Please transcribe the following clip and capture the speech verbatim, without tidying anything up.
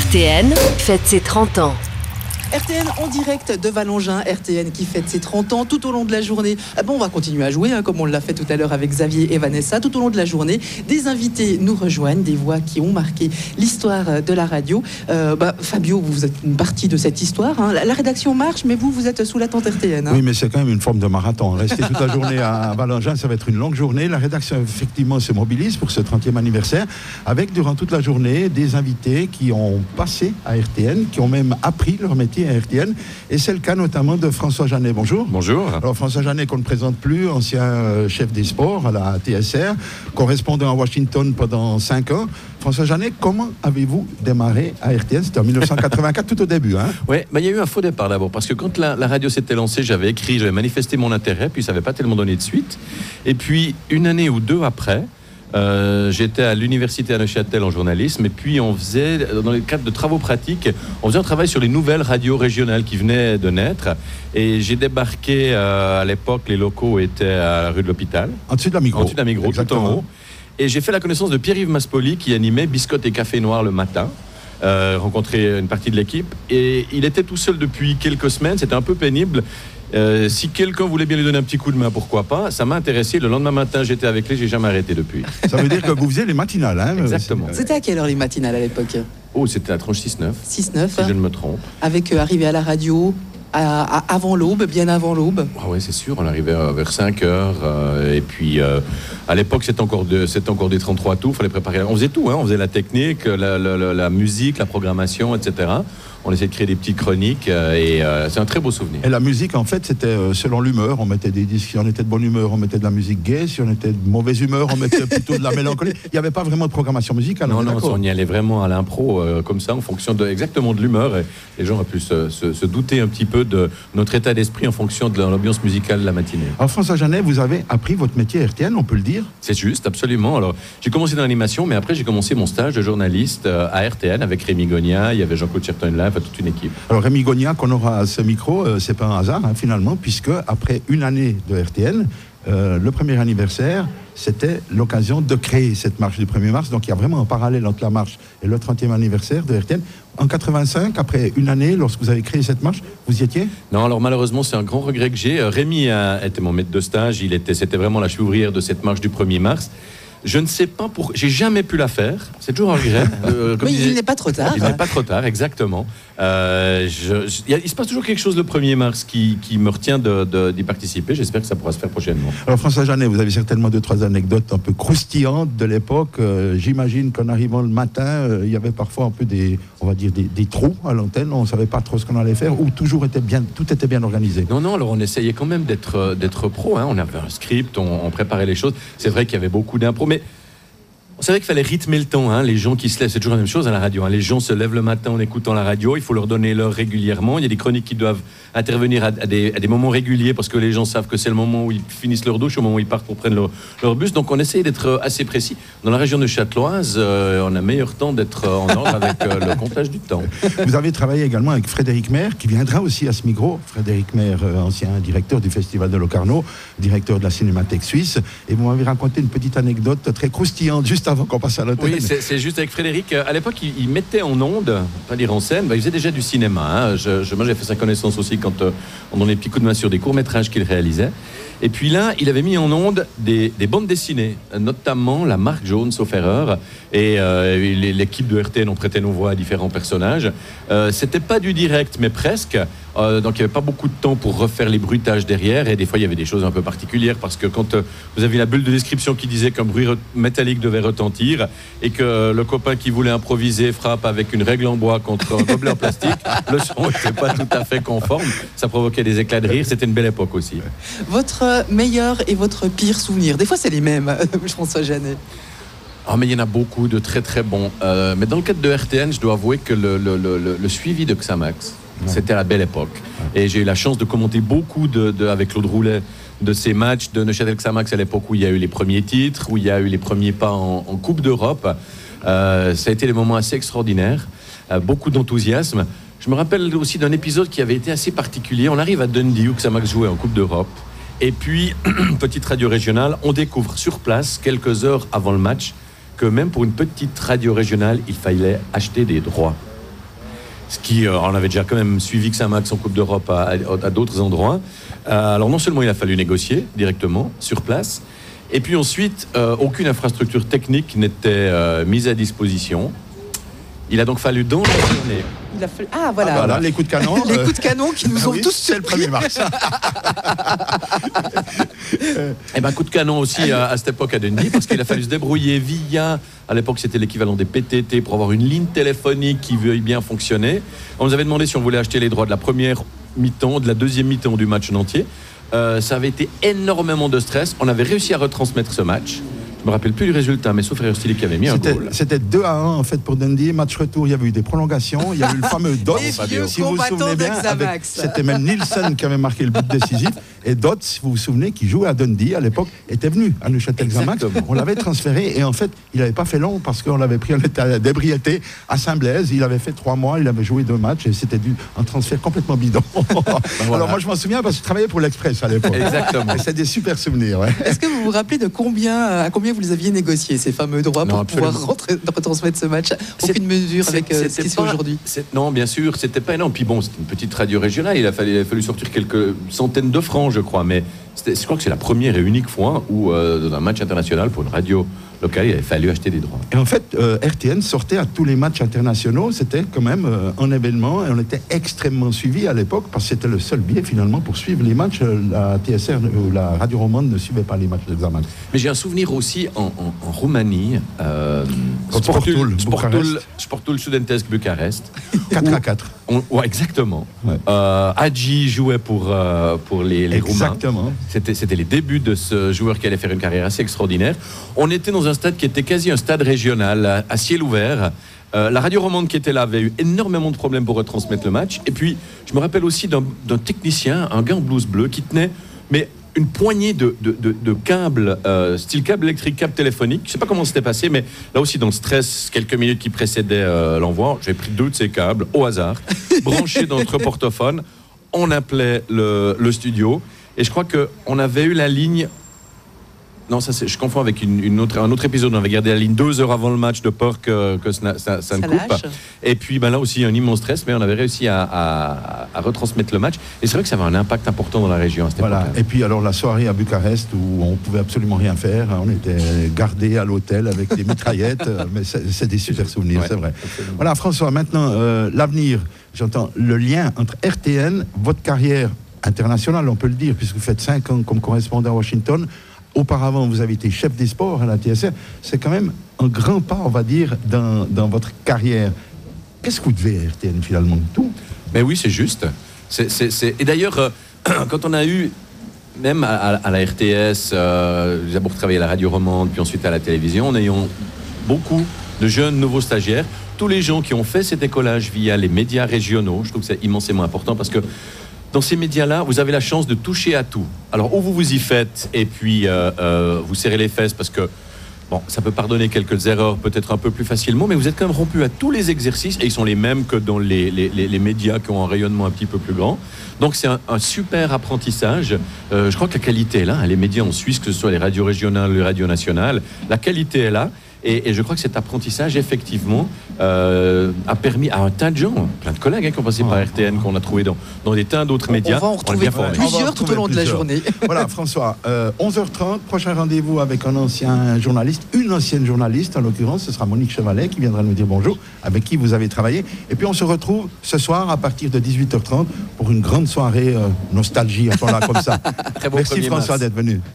R T N fête ses trente ans. R T N en direct de Vallongin, R T N qui fête ses trente ans tout au long de la journée. Ah bon, on va continuer à jouer, hein, comme on l'a fait tout à l'heure avec Xavier et Vanessa. Tout au long de la journée, des invités nous rejoignent, des voix qui ont marqué l'histoire de la radio. Euh, bah, Fabio, vous êtes une partie de cette histoire. Hein. La, la rédaction marche, mais vous, vous êtes sous la tente R T N. Hein. Oui, mais c'est quand même une forme de marathon. Rester toute la journée à Vallongin, ça va être une longue journée. La rédaction, effectivement, se mobilise pour ce trentième anniversaire, avec durant toute la journée des invités qui ont passé à R T N, qui ont même appris leur métier à R T N. Et c'est le cas notamment de François Janet. Bonjour. Bonjour. Alors François Janet, qu'on ne présente plus, ancien euh, chef des sports à la T S R, correspondant à Washington pendant cinq ans. François Janet, comment avez-vous démarré à R T N? C'était en dix-neuf cent quatre-vingt-quatre, tout au début. Hein. Oui, bah, il y a eu un faux départ d'abord, parce que quand la, la radio s'était lancée, j'avais écrit, j'avais manifesté mon intérêt, puis ça n'avait pas tellement donné de suite. Et puis, une année ou deux après, Euh, j'étais à l'université à Neuchâtel en journalisme, et puis on faisait, dans le cadre de travaux pratiques, on faisait un travail sur les nouvelles radios régionales qui venaient de naître, et j'ai débarqué euh, à l'époque, les locaux étaient à la rue de l'Hôpital, en dessus de la Migros, en dessus de la Migros, tout en haut, et j'ai fait la connaissance de Pierre-Yves Maspoli qui animait Biscotte et Café Noir le matin. Euh, rencontré une partie de l'équipe, et il était tout seul depuis quelques semaines, c'était un peu pénible. Euh, si quelqu'un voulait bien lui donner un petit coup de main, pourquoi pas. Ça m'a intéressé. Le lendemain matin, j'étais avec lui, j'ai jamais arrêté depuis. Ça veut dire que vous faisiez les matinales, hein? Exactement. C'était à quelle heure les matinales à l'époque? Oh, c'était la tranche six neuf. six neuf. Si je ne me trompe. Avec euh, arrivé à la radio à, à, avant l'aube, bien avant l'aube. Ah ouais, c'est sûr. On arrivait euh, vers cinq heures. Euh, et puis, euh, à l'époque, c'était encore, de, c'était encore des trente-trois tours. Il fallait préparer. On faisait tout. Hein. On faisait la technique, la, la, la, la musique, la programmation, et cetera. On essayait de créer des petites chroniques euh, et euh, c'est un très beau souvenir. Et la musique, en fait, c'était euh, selon l'humeur. On mettait des disques. Si on était de bonne humeur, on mettait de la musique gaie. Si on était de mauvaise humeur, on mettait plutôt de la mélancolie. Il n'y avait pas vraiment de programmation musicale. Non, non, on y allait vraiment à l'impro, euh, comme ça, en fonction de, exactement de l'humeur. Et les gens ont pu se, se, se douter un petit peu de notre état d'esprit en fonction de l'ambiance musicale de la matinée. Alors, François Janet, vous avez appris votre métier à R T N, on peut le dire? C'est juste, absolument. Alors, j'ai commencé dans l'animation, mais après, j'ai commencé mon stage de journaliste euh, à R T N avec Rémi Gogna. Il y avait Jean-Claude Cherton-Live, toute une équipe. Alors Rémi Gogna, qu'on aura à ce micro, euh, c'est pas un hasard hein, finalement, puisque après une année de R T N, euh, le premier anniversaire, c'était l'occasion de créer cette marche du premier mars. Donc il y a vraiment un parallèle entre la marche et le trentième anniversaire de R T N. En quatre-vingt-cinq, après une année, lorsque vous avez créé cette marche, vous y étiez? Non, alors malheureusement, c'est un grand regret que j'ai. Rémi a, était mon maître de stage, il était, c'était vraiment la cheville ouvrière de cette marche du premier mars. Je ne sais pas pourquoi, j'ai jamais pu la faire. C'est toujours un regret. Euh, Mais disait, il n'est pas trop tard. Il n'est pas trop tard, exactement. Euh, je, je, il se passe toujours quelque chose le premier mars qui, qui me retient de, de, d'y participer. J'espère que ça pourra se faire prochainement. Alors François Janet, vous avez certainement deux, trois anecdotes un peu croustillantes de l'époque. Euh, j'imagine qu'en arrivant le matin, euh, il y avait parfois un peu des, on va dire des, des trous à l'antenne. On ne savait pas trop ce qu'on allait faire, ou toujours était bien, tout était bien organisé. Non, non. Alors on essayait quand même d'être, d'être pro. Hein. On avait un script, on, on préparait les choses. C'est vrai qu'il y avait beaucoup d'impro, mais on savait qu'il fallait rythmer le temps, hein. Les gens qui se lèvent, c'est toujours la même chose à la radio, hein. Les gens se lèvent le matin en écoutant la radio, il faut leur donner l'heure régulièrement. Il y a des chroniques qui doivent intervenir à, à, des, à des moments réguliers parce que les gens savent que c'est le moment où ils finissent leur douche, au moment où ils partent pour prendre leur, leur bus. Donc on essaye d'être assez précis. Dans la région de Châteloise, euh, on a meilleur temps d'être en ordre avec euh, le comptage du temps. Vous avez travaillé également avec Frédéric Maire, qui viendra aussi à ce micro. Frédéric Maire, euh, ancien directeur du Festival de Locarno, directeur de la Cinémathèque Suisse. Et vous m'avez raconté une petite anecdote très croustillante juste avant qu'on passe à l'antenne. Oui, c'est, c'est juste avec Frédéric. À l'époque, il, il mettait en onde, pas dire en scène, bah, il faisait déjà du cinéma. Hein. Je, je, moi, j'ai fait sa connaissance aussi quand euh, on donnait des petits coups de main sur des courts-métrages qu'il réalisait. Et puis là, il avait mis en onde des, des bandes dessinées, notamment la marque jaune, sauf erreur. Et euh, l'équipe de R T N ont prêté nos voix à différents personnages. Euh, c'était pas du direct, mais presque. Euh, donc il n'y avait pas beaucoup de temps pour refaire les bruitages derrière. Et des fois, il y avait des choses un peu particulières. Parce que quand euh, vous avez la bulle de description qui disait qu'un bruit re- métallique devait retentir, et que euh, le copain qui voulait improviser frappe avec une règle en bois contre un gobelet en plastique, le son n'était pas tout à fait conforme. Ça provoquait des éclats de rire. C'était une belle époque aussi. Votre meilleur et votre pire souvenir? Des fois, c'est les mêmes, François Janet. Ah, mais il y en a beaucoup de très très bons. Euh, mais dans le cadre de R T N, je dois avouer que le, le, le, le suivi de Xamax, ouais. C'était à la belle époque. Ouais. Et j'ai eu la chance de commenter beaucoup de, de, avec Claude Roulet de ces matchs de Neuchâtel-Xamax à l'époque où il y a eu les premiers titres, où il y a eu les premiers pas en, en Coupe d'Europe. Euh, ça a été des moments assez extraordinaires, euh, beaucoup d'enthousiasme. Je me rappelle aussi d'un épisode qui avait été assez particulier. On arrive à Dundee où Xamax jouait en Coupe d'Europe. Et puis, petite radio régionale, on découvre sur place, quelques heures avant le match, que même pour une petite radio régionale, il fallait acheter des droits. Ce qui, euh, on avait déjà quand même suivi Xamax en Coupe d'Europe à, à, à d'autres endroits. Euh, alors non seulement il a fallu négocier directement sur place, et puis ensuite euh, aucune infrastructure technique n'était euh, mise à disposition. Il a donc fallu dans la journée. Il a fallu... Ah voilà, Ah, voilà, les coups de canon. les coups de canon qui nous Ah ont oui, tous c'est le surpris. premier mars. Et ben coup de canon aussi à, à cette époque à Dundee, parce qu'il a fallu se débrouiller via, à l'époque c'était l'équivalent des P T T, pour avoir une ligne téléphonique qui veuille bien fonctionner. On nous avait demandé si on voulait acheter les droits de la première mi-temps, de la deuxième mi-temps du match en entier. Euh, ça avait été énormément de stress. On avait réussi à retransmettre ce match. Je me rappelle plus du résultat, mais sauf Frère Stili qui avait mis C'était, un goal. c'était deux à un en fait pour Dundee. Match retour, il y avait eu des prolongations. Il y a eu le fameux Dot. Les vieux Si vous vous combattants souvenez bien, de avec- Xamax. c'était même Nielsen qui avait marqué le but décisif. Et Dot, si vous vous souvenez, qui jouait à Dundee à l'époque, était venu à Neuchâtel Xamax. Exactement. On l'avait transféré et en fait, il n'avait pas fait long parce qu'on l'avait pris en état d'ébriété à Saint-Blaise. Il avait fait trois mois, il avait joué deux matchs et c'était du, un transfert complètement bidon. voilà. Alors moi, je m'en souviens parce que je travaillais pour l'Express à l'époque. Exactement. Et c'est des super souvenirs. Ouais. Est-ce que vous vous rappelez de combien, à combien vous les aviez négociés, ces fameux droits, Non, pour pouvoir absolument. rentrer- retransmettre ce match? Aucune mesure avec euh, ce qui se fait pas- aujourd'hui. c'est- Non, bien sûr, c'était pas énorme. Puis bon, c'était une petite radio régionale. Il a fallu, il a fallu sortir quelques centaines de francs, je crois. Mais c'était- je crois que c'est la première et unique fois où, euh, dans un match international pour une radio locale, il avait fallu acheter des droits. Et en fait, euh, R T N sortait à tous les matchs internationaux. C'était quand même euh, un événement et on était extrêmement suivis à l'époque parce que c'était le seul biais finalement pour suivre les matchs. Euh, La T S R ou la radio romande ne suivait pas les matchs de Xamax. Mais j'ai un souvenir aussi en, en- en Roumanie. Euh, Contre Sportul, Bucarest. Sportul Studentesc Bucarest. quatre à quatre. On- ouais, exactement. Ouais. Euh, Hadji jouait pour, euh, pour les, les Roumains. Exactement. C'était, c'était les débuts de ce joueur qui allait faire une carrière assez extraordinaire. On était dans un stade qui était quasi un stade régional, à, à ciel ouvert. Euh, la radio romande qui était là avait eu énormément de problèmes pour retransmettre le match. Et puis, je me rappelle aussi d'un, d'un technicien, un gars en blouse bleue, qui tenait mais une poignée de, de, de, de câbles, euh, style câble électrique, câble téléphonique. Je ne sais pas comment c'était passé, mais là aussi, dans le stress, quelques minutes qui précédaient euh, l'envoi, j'ai pris deux de ces câbles, au hasard, branchés dans notre portophone. On appelait le, le studio. Et je crois qu'on avait eu la ligne... Non, ça c'est, je confonds avec une, une autre, un autre épisode. On avait gardé la ligne deux heures avant le match de peur que, que ça, ça, ça ne Ça coupe. lâche. Et puis ben là aussi, un immense stress, mais on avait réussi à, à, à retransmettre le match. Et c'est vrai que ça avait un impact important dans la région à cette Voilà. époque-là. Et puis alors la soirée à Bucarest où on pouvait absolument rien faire. On était gardés à l'hôtel avec des mitraillettes. euh, mais c'est, c'est des super souvenirs, Ouais, c'est vrai. absolument. Voilà, François. Maintenant, euh, l'avenir. J'entends le lien entre R T N, votre carrière internationale, on peut le dire, puisque vous faites cinq ans comme correspondant à Washington. Auparavant, vous avez été chef des sports à la T S R. C'est quand même un grand pas, on va dire, dans, dans votre carrière. Qu'est-ce que vous devez à R T N finalement? Tout. Mais oui, c'est juste. C'est, c'est, c'est... Et d'ailleurs, euh, quand on a eu, même à, à- à la R T S, euh, j'ai d'abord travaillé à la radio romande, puis ensuite à la télévision, en ayant beaucoup de jeunes nouveaux stagiaires, tous les gens qui ont fait cet écolage via les médias régionaux, je trouve que c'est immensément important parce que dans ces médias-là, vous avez la chance de toucher à tout. Alors, ou vous vous y faites et puis euh, euh, vous serrez les fesses parce que bon, ça peut pardonner quelques erreurs peut-être un peu plus facilement, mais vous êtes quand même rompu à tous les exercices et ils sont les mêmes que dans les, les, les, les médias qui ont un rayonnement un petit peu plus grand. Donc c'est un, un super apprentissage. Euh, je crois que la qualité est là. Les médias en Suisse, que ce soit les radios régionales, les radios nationales, la qualité est là. Et, et je crois que cet apprentissage, effectivement, euh, a permis à un tas de gens, plein de collègues hein, qui ont passé par R T N, qu'on a trouvé dans, dans des tas d'autres médias. On va en l'a retrouver bien formé. plusieurs On va en tout au retrouver long de la plusieurs. journée. Voilà, François, euh, onze heures trente, prochain rendez-vous avec un ancien journaliste, une ancienne journaliste, en l'occurrence, ce sera Monique Chevalet qui viendra nous dire bonjour, avec qui vous avez travaillé. Et puis on se retrouve ce soir à partir de dix-huit heures trente pour une grande soirée euh, nostalgie, appelons-la comme ça. Très bon Merci premier François mars. d'être venu.